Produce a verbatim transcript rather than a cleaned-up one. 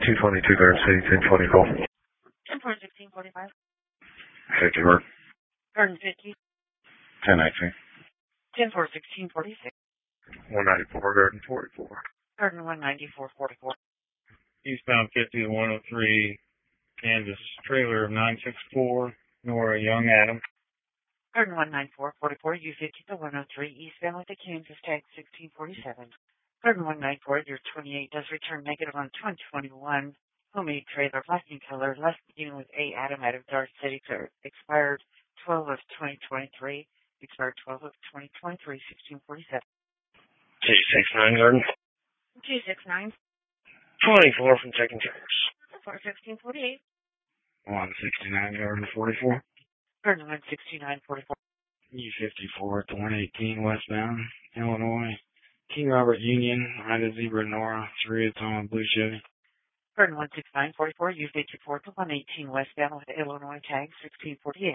two twenty-two Garden City, ten twenty call. ten four sixteen forty-five. fifty Bird. Garden fifty. ten eighteen. ten four sixteen forty-six. one ninety-four Garden forty-four. Garden one ninety-four forty-four. Eastbound fifty to one oh three, Kansas, trailer of nine six four, Nora Young Adam. Garden one ninety-four forty-four, U fifty to one oh three, eastbound with the Kansas tag sixteen forty-seven. Garden one ninety-four, your twenty-eight does return negative on twenty twenty-one. Homemade trailer, black in color, last beginning with A Adam out of Dart City, expired twelve of twenty twenty-three, expired twelve of twenty twenty-three, sixteen forty-seven. two sixty-nine Garden. two sixty-nine. twenty-four from Chicken Chairs. four sixteen forty-eight. one sixty-nine Garden forty-four. Garden one sixty-nine forty-four. U fifty-four at the one eighteen westbound, Illinois. King Robert Union, Ida Zebra Nora, three at Tom Blue Chevy. Garden one sixty-nine forty-four, U fifty-four to one eighteen westbound with Illinois tag sixteen forty-eight.